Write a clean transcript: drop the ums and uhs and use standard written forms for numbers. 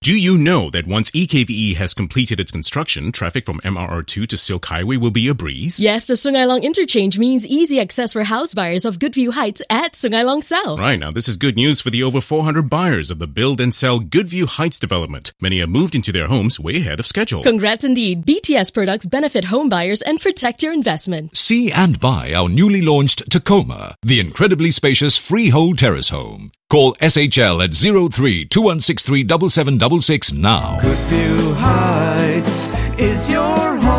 Do you know that once EKVE has completed its construction, traffic from MRR2 to Silk Highway will be a breeze? Yes, the Sungai Long interchange means easy access for house buyers of Goodview Heights at Sungai Long South. Right, now this is good news for the over 400 buyers of the build and sell Goodview Heights development. Many have moved into their homes way ahead of schedule. Congrats indeed. BTS products benefit home buyers and protect your investment. See and buy our newly launched Tacoma, the incredibly spacious freehold terrace home. Call SHL at 03-2163-7766 now. Goodview Heights is your home.